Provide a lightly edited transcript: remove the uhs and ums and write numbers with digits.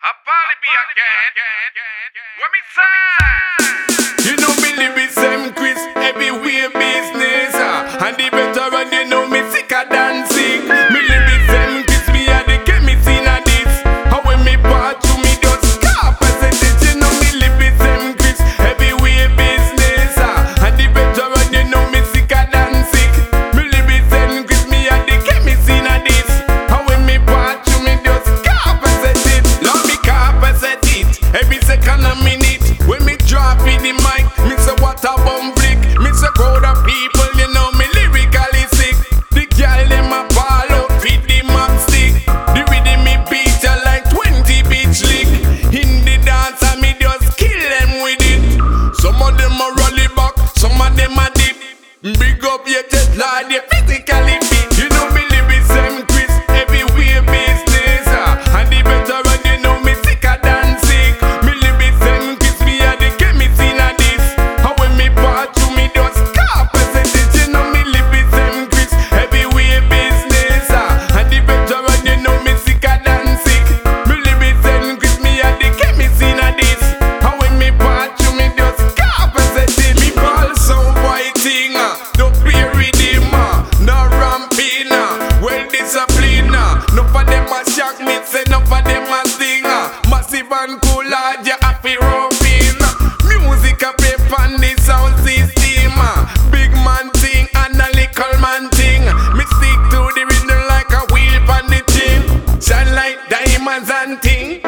A Polyby again. What me say? You know me live with Sam Chris, everywhere business. And the veteran, you know me sicker than sick. Me live with Sam Chris, me a the chemist in a this. And when me part to me just car percentage. You know me live with Sam Chris, everywhere business. And the veteran, you know me sicker than sick. Me live with Sam Chris, me a the chemist in a this. And when me part to me just car percentage. Love me car percentage, every second a minute. When me drop in the mic, me say what a bum flick. Me say crowd of people, you know me lyrically sick. The girl them a ball out with the map stick. The rhythm me beat ya like 20 bitch lick. In the dance and me just kill them with it. Some of them a rally back, some of them a dip. Big up your chest like they physically fit. You know me live with Sam Chris, everywhere business. And the veteran, you know me sicker than sick. Me live with Sam Chris, me a the chemist in a this. And when me part to me just car percentage. You know me live with Sam Chris, everywhere business. And the veteran, you know me sicker than sick. Me live with Sam Chris, me a the chemist in a this. And when me part to me just car percentage. Me ball sound fighting, no play rhythm, no ramping, well disciplined. No for them a shock me, say no for them a sing. Massive and cool, you happy roughing. Music a pay on the sound system. Big man thing and a little man thing. Me stick to the rhythm like a wheel on the chin. Shine like diamonds and ting.